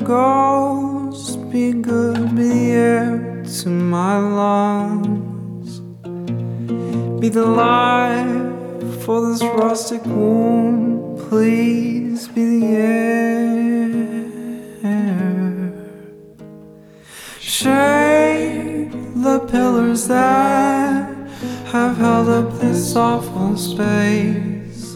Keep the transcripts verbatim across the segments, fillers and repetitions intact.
ghost, be good, be the air to my lungs. Be the life for this rustic womb, please be the air. Shake the pillars that have held up this awful space.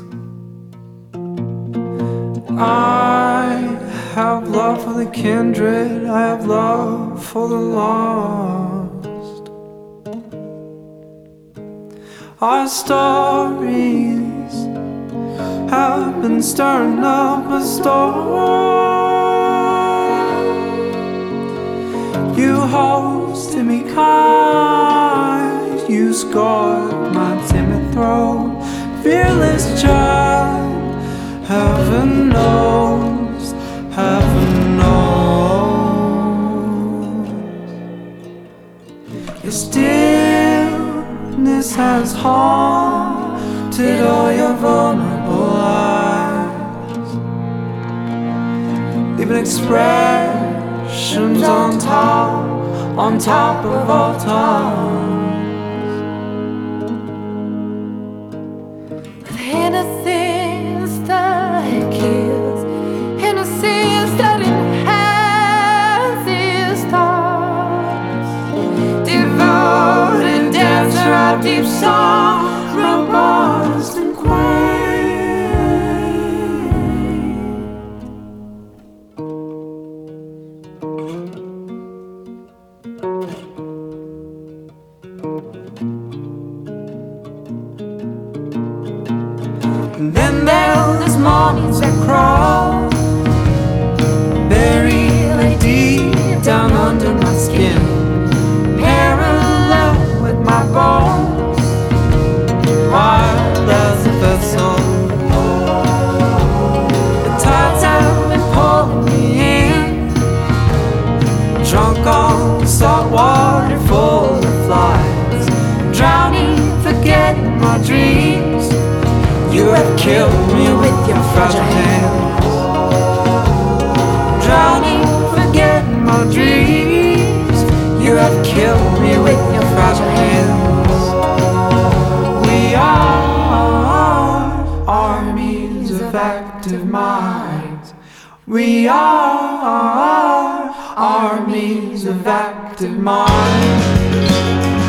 I have love for the kindred, I have love for the lost. Our stories have been stirring up a storm. You hosted me kind, you scored my timid throat. Fearless child, heaven knows, heaven knows. Your stillness has haunted all your vulnerable eyes, leaving expressions on top, on top of all time. Innocence that kills, innocence that enhances thoughts. Devoted dancer of deep song, robust and And then there's mornings that crawl, buried deep down under my skin, parallel with my bones, wild as a vessel. The tides have been pulling me in, drunk on salt water full of flies, drowning, forgetting my dreams. You have killed me with your fragile hands, drowning, forgetting my dreams. You have killed me with your fragile hands. We are armies of active minds. We are armies of active minds.